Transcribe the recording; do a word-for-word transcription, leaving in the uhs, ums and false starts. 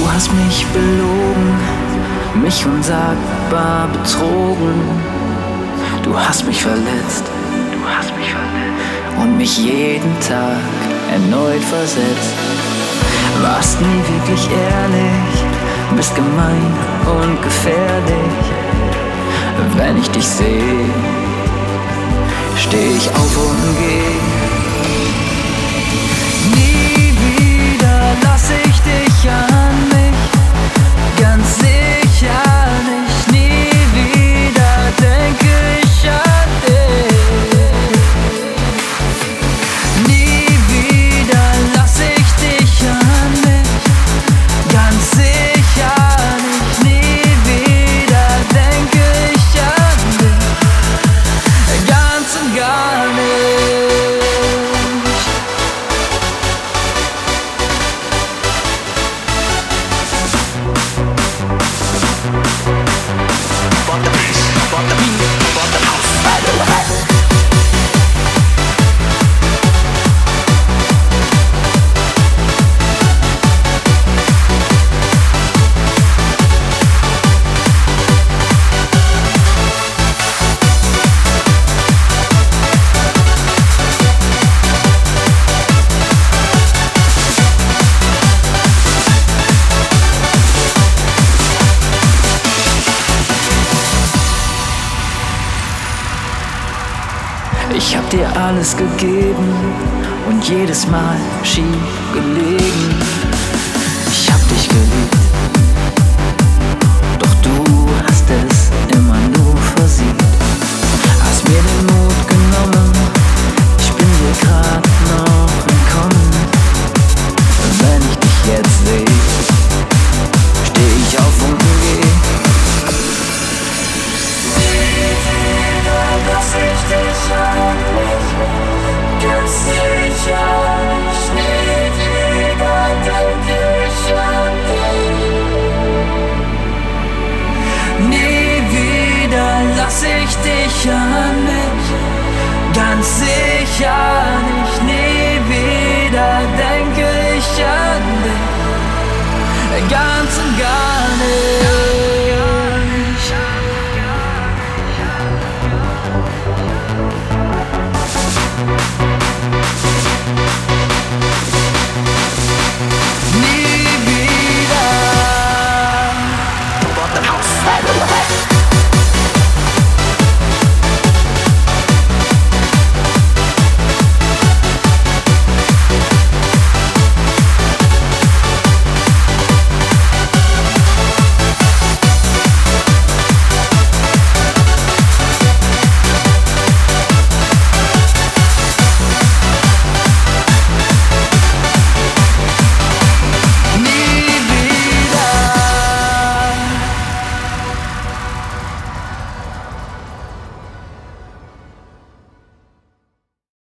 hast mich belogen, mich unsagbar betrogen. Du hast mich verletzt, du hast mich verletzt und mich jeden Tag erneut versetzt. Warst nie wirklich ehrlich, bist gemein und gefährlich. Wenn ich dich sehe, steh ich auf und geh. Nie wieder lass ich dich an mich, ganz sicher nicht. Nie wieder denke ich an dich. Nie wieder lass ich dich an mich, ganz sicher nicht. Nie wieder denke ich an dich, ganz und gar nicht. Ich hab dir alles gegeben und jedes Mal schief gelegen. Ich hab dich geliebt, doch du hast es immer nur versiegt. Hast mir den Mut genommen, ich bin dir grad noch entkommen. Wenn ich dich jetzt seh, steh ich auf und geh. Lass ich dich an mich, ganz sicher nicht. Nie wieder denke ich an dich. Nie wieder lass ich dich an mich.